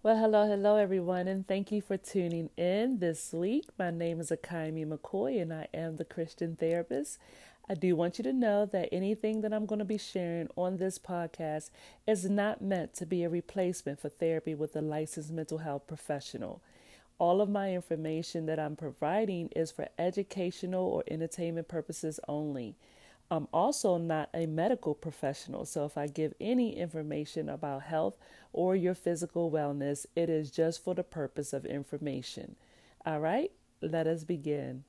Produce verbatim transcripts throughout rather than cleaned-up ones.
Well, hello, hello, everyone, and thank you for tuning in this week. My name is Akaimi McCoy, and I am the Christian therapist. I do want you to know that anything that I'm going to be sharing on this podcast is not meant to be a replacement for therapy with a licensed mental health professional. All of my information that I'm providing is for educational or entertainment purposes only. I'm also not a medical professional, so if I give any information about health or your physical wellness, it is just for the purpose of information. All right, let us begin.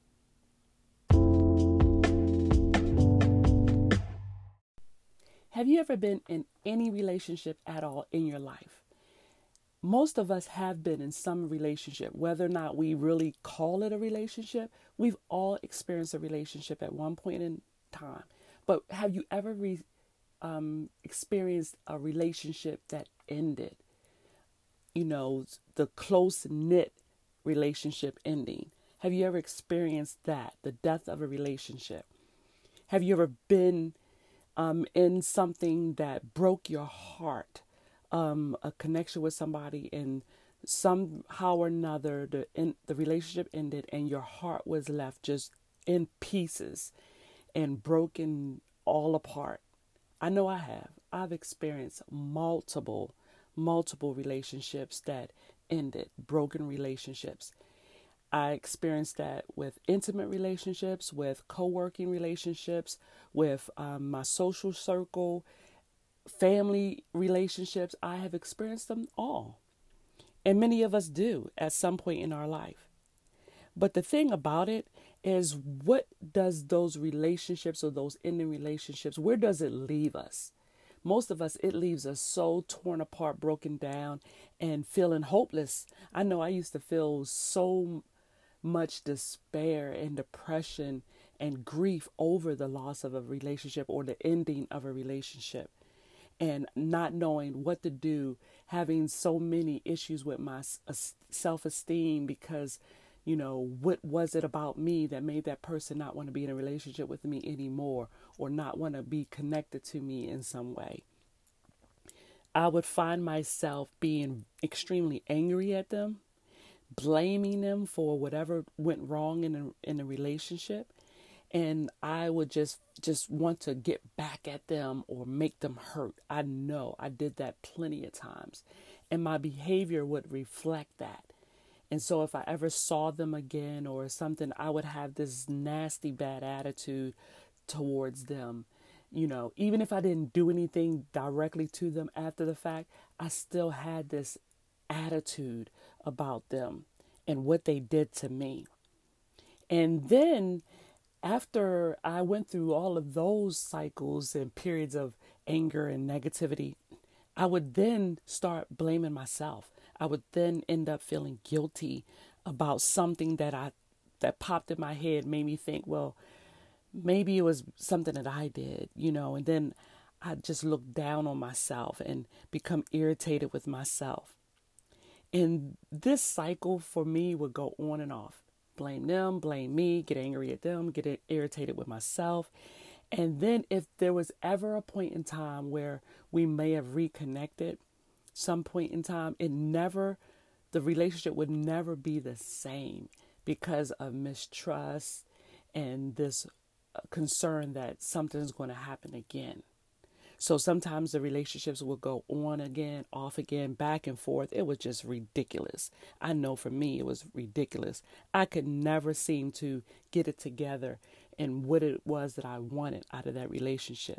Have you ever been in any relationship at all in your life? Most of us have been in some relationship, whether or not we really call it a relationship. We've all experienced a relationship at one point in time. But have you ever re- um, experienced a relationship that ended? You know, the close knit relationship ending. Have you ever experienced that? The death of a relationship. Have you ever been um, in something that broke your heart? Um, a connection with somebody, and somehow or another the in, the relationship ended and your heart was left just in pieces and broken all apart. I know I have. I've experienced multiple, multiple relationships that ended, broken relationships. I experienced that with intimate relationships, with co-working relationships, with um, my social circle, family relationships. I have experienced them all. And many of us do at some point in our life. But the thing about it is, what does those relationships or those ending relationships, where does it leave us? Most of us, it leaves us so torn apart, broken down, and feeling hopeless. I know I used to feel so much despair and depression and grief over the loss of a relationship or the ending of a relationship, and not knowing what to do, having so many issues with my self-esteem because, you know, what was it about me that made that person not want to be in a relationship with me anymore or not want to be connected to me in some way. I would find myself being extremely angry at them, blaming them for whatever went wrong in a, in a relationship. And I would just just want to get back at them or make them hurt. I know I did that plenty of times. And my behavior would reflect that. And so if I ever saw them again or something, I would have this nasty bad attitude towards them. You know, even if I didn't do anything directly to them after the fact, I still had this attitude about them and what they did to me. And then after I went through all of those cycles and periods of anger and negativity, I would then start blaming myself. I would then end up feeling guilty about something that I that popped in my head, made me think, well, maybe it was something that I did, you know, and then I just look down on myself and become irritated with myself. And this cycle for me would go on and off. Blame them, blame me, get angry at them, get irritated with myself. And then if there was ever a point in time where we may have reconnected, some point in time, it never, the relationship would never be the same because of mistrust and this concern that something's going to happen again. So sometimes the relationships will go on again, off again, back and forth. It was just ridiculous. I know for me, it was ridiculous. I could never seem to get it together and what it was that I wanted out of that relationship.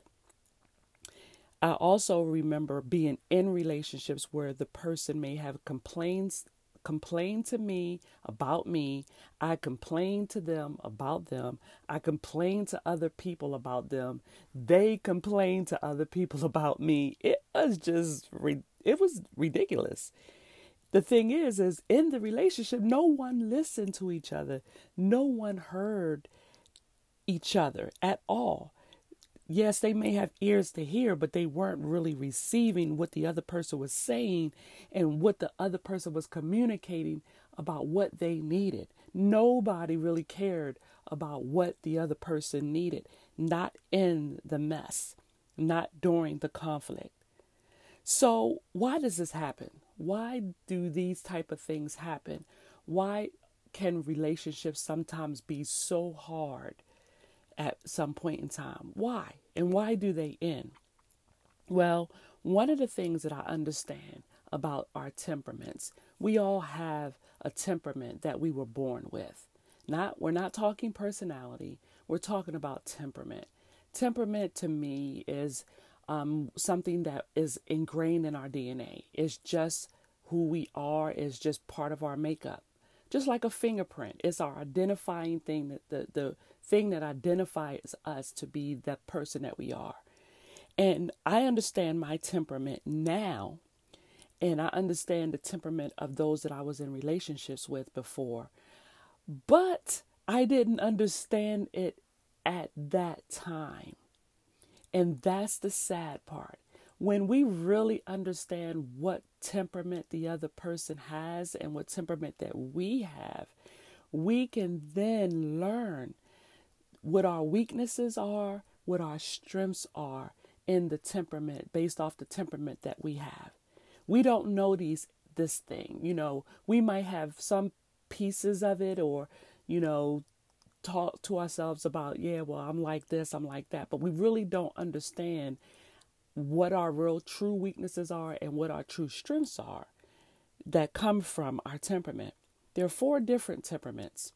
I also remember being in relationships where the person may have complaints complain to me about me. I complain to them about them. I complain to other people about them. They complain to other people about me. It was just, it was ridiculous. The thing is, is in the relationship, no one listened to each other. No one heard each other at all. Yes, they may have ears to hear, but they weren't really receiving what the other person was saying and what the other person was communicating about what they needed. Nobody really cared about what the other person needed, not in the mess, not during the conflict. So why does this happen? Why do these type of things happen? Why can relationships sometimes be so hard at some point in time? Why? And why do they end? Well, one of the things that I understand about our temperaments, we all have a temperament that we were born with. Not, we're not talking personality. We're talking about temperament. Temperament to me is um, something that is ingrained in our D N A. It's just who we are. It's just part of our makeup. Just like a fingerprint, it's our identifying thing, that the, the thing that identifies us to be the person that we are. And I understand my temperament now, and I understand the temperament of those that I was in relationships with before. But I didn't understand it at that time. And that's the sad part. When we really understand what temperament the other person has and what temperament that we have, we can then learn what our weaknesses are, what our strengths are in the temperament, based off the temperament that we have. We don't know these this thing. You know, we might have some pieces of it, or, you know, talk to ourselves about, yeah, well, I'm like this, I'm like that. But we really don't understand what our real true weaknesses are and what our true strengths are that come from our temperament. There are four different temperaments,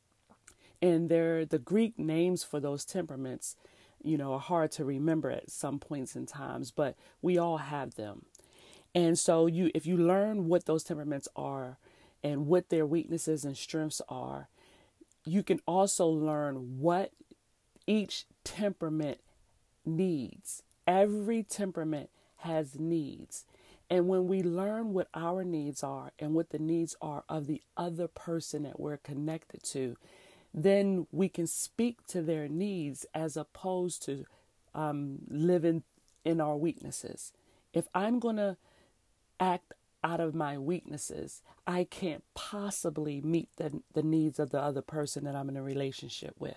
and they're the Greek names for those temperaments, you know, are hard to remember at some points in times, but we all have them. And so you, if you learn what those temperaments are and what their weaknesses and strengths are, you can also learn what each temperament needs. Every temperament has needs. And when we learn what our needs are and what the needs are of the other person that we're connected to, then we can speak to their needs as opposed to um, living in our weaknesses. If I'm going to act out of my weaknesses, I can't possibly meet the, the needs of the other person that I'm in a relationship with.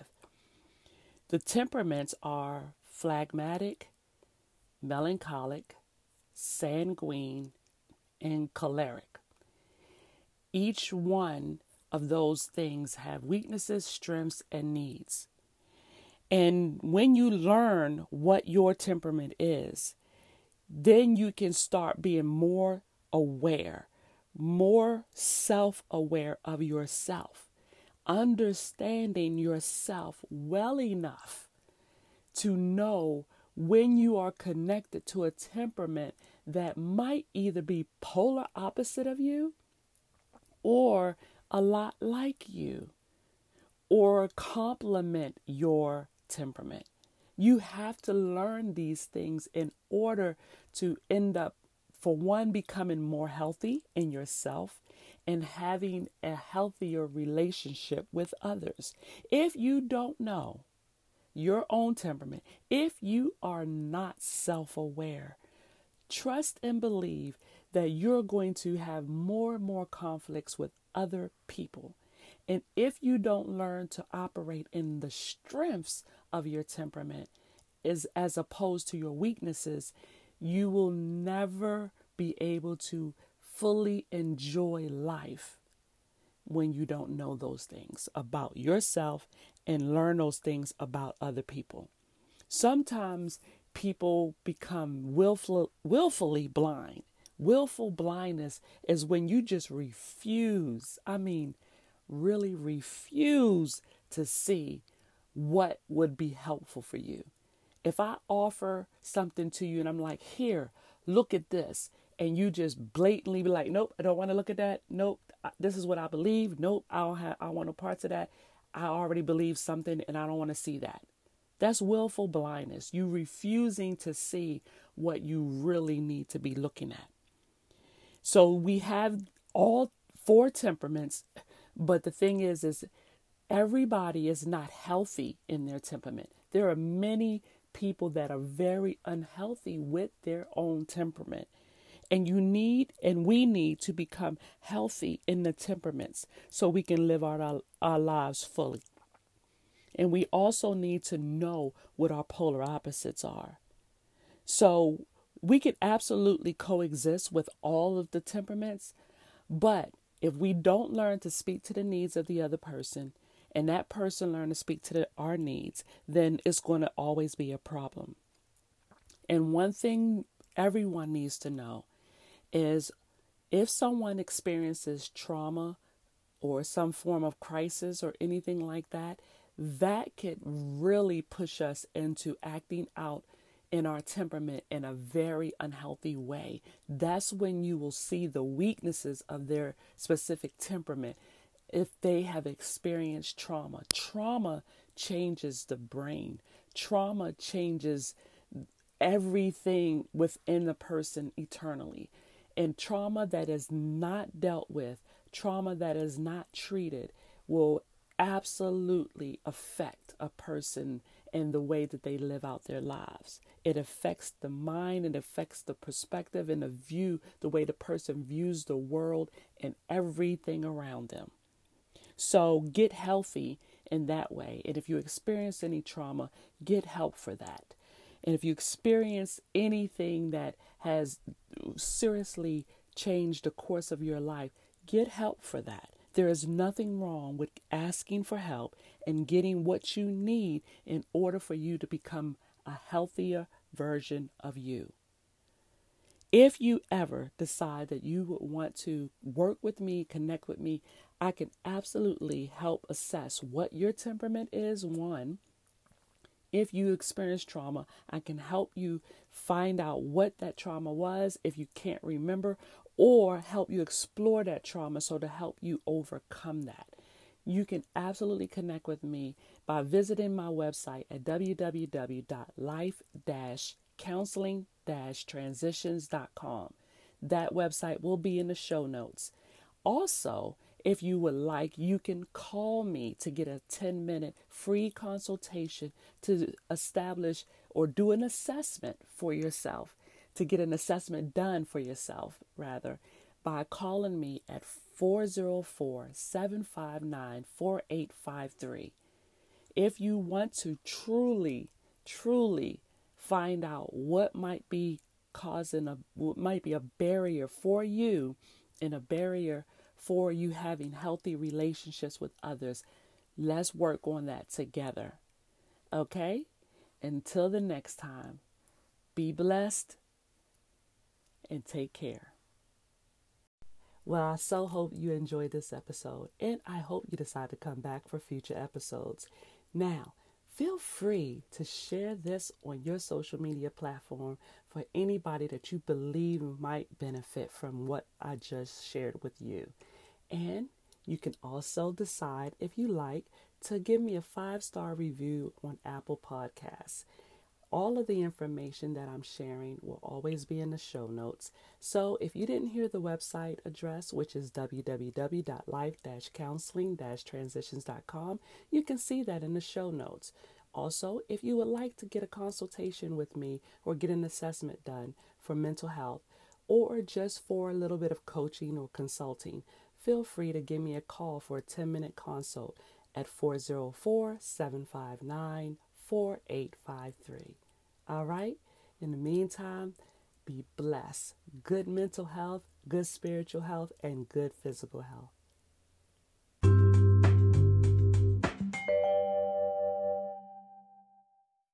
The temperaments are phlegmatic, melancholic, sanguine, and choleric. Each one of those things have weaknesses, strengths, and needs. And when you learn what your temperament is, then you can start being more aware, more self-aware of yourself, understanding yourself well enough to know when you are connected to a temperament that might either be polar opposite of you or a lot like you, or complement your temperament. You have to learn these things in order to end up, for one, becoming more healthy in yourself and having a healthier relationship with others. If you don't know your own temperament, if you are not self-aware, trust and believe that you're going to have more and more conflicts with other people. And if you don't learn to operate in the strengths of your temperament is as opposed to your weaknesses, you will never be able to fully enjoy life when you don't know those things about yourself and learn those things about other people. Sometimes people become willful, willfully blind. Willful blindness is when you just refuse, I mean, really refuse to see what would be helpful for you. If I offer something to you and I'm like, here, look at this, and you just blatantly be like, nope, I don't want to look at that. Nope, this is what I believe. Nope, I don't have, I want no parts of that. I already believe something and I don't want to see that. That's willful blindness. You refusing to see what you really need to be looking at. So we have all four temperaments, but the thing is, is everybody is not healthy in their temperament. There are many people that are very unhealthy with their own temperament. And you need, and we need to become healthy in the temperaments so we can live our, our lives fully. And we also need to know what our polar opposites are. So We can absolutely coexist with all of the temperaments, but if we don't learn to speak to the needs of the other person and that person learn to speak to the, our needs, then it's going to always be a problem. And one thing everyone needs to know is if someone experiences trauma or some form of crisis or anything like that, that could really push us into acting out in our temperament in a very unhealthy way. That's when you will see the weaknesses of their specific temperament if they have experienced trauma. Trauma changes the brain. Trauma changes everything within the person eternally. And trauma that is not dealt with, trauma that is not treated, will absolutely affect a person in the way that they live out their lives. It affects the mind, it affects the perspective and the view, the way the person views the world and everything around them. So get healthy in that way. And if you experience any trauma, get help for that. And if you experience anything that has seriously changed the course of your life, get help for that. There is nothing wrong with asking for help and getting what you need in order for you to become a healthier version of you. If you ever decide that you would want to work with me, connect with me, I can absolutely help assess what your temperament is, one. If you experience trauma, I can help you find out what that trauma was if you can't remember, or help you explore that trauma so to help you overcome that. You can absolutely connect with me by visiting my website at w w w dot life dash counseling dash transitions dot com. That website will be in the show notes. Also, if you would like, you can call me to get a ten minute free consultation to establish or do an assessment for yourself, to get an assessment done for yourself, rather, by calling me at four oh four, seven five nine, four eight five three. If you want to truly, truly find out what might be causing a, what might be a barrier for you and a barrier for you having healthy relationships with others, let's work on that together. Okay? Until the next time, be blessed and take care. Well, I so hope you enjoyed this episode, and I hope you decide to come back for future episodes. Now, feel free to share this on your social media platform for anybody that you believe might benefit from what I just shared with you. And you can also decide, if you like, to give me a five-star review on Apple Podcasts. All of the information that I'm sharing will always be in the show notes. So if you didn't hear the website address, which is w w w dot life dash counseling dash transitions dot com, you can see that in the show notes. Also, if you would like to get a consultation with me or get an assessment done for mental health, or just for a little bit of coaching or consulting, feel free to give me a call for a ten minute consult at four oh four, seven five nine, four eight five three. All right? In the meantime, be blessed. Good mental health, good spiritual health, and good physical health.